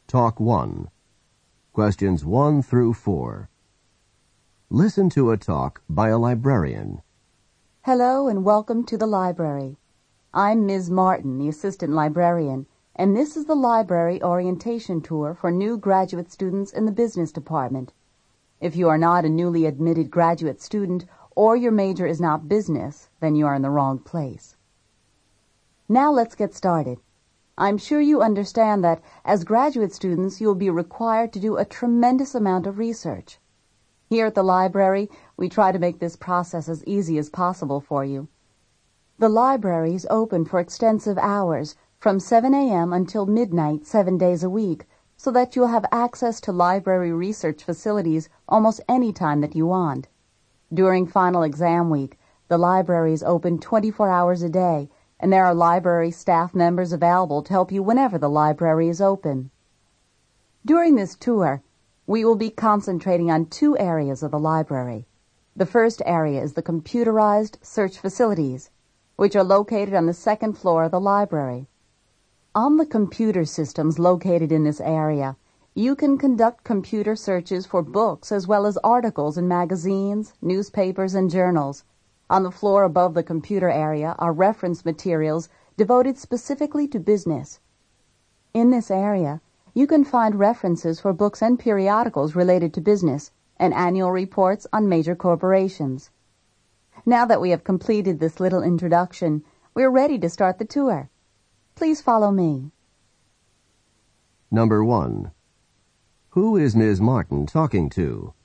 Talk 1. Questions 1 through 4. Listen to a talk by a librarian. Hello and welcome to the library. I'm Ms. Martin, the assistant librarian, and this is the library orientation tour for new graduate students in the business department. If you are not a newly admitted graduate student or your major is not business, then you are in the wrong place. Now let's get started. I'm sure you understand that as graduate students, you'll be required to do a tremendous amount of research. Here at the library, we try to make this process as easy as possible for you. The library is open for extensive hours, from 7 a.m. until midnight 7 days a week, so that you'll have access to library research facilities almost any time that you want. During final exam week, the library is open 24 hours a day, and there are library staff members available to help you whenever the library is open. During this tour, we will be concentrating on 2 areas of the library. The first area is the computerized search facilities, which are located on the 2nd floor of the library. On the computer systems located in this area, you can conduct computer searches for books as well as articles in magazines, newspapers, and journals. On the floor above the computer area are reference materials devoted specifically to business. In this area, you can find references for books and periodicals related to business and annual reports on major corporations. Now that we have completed this little introduction, we're ready to start the tour. Please follow me. Number 1. Who is Ms. Martin talking to?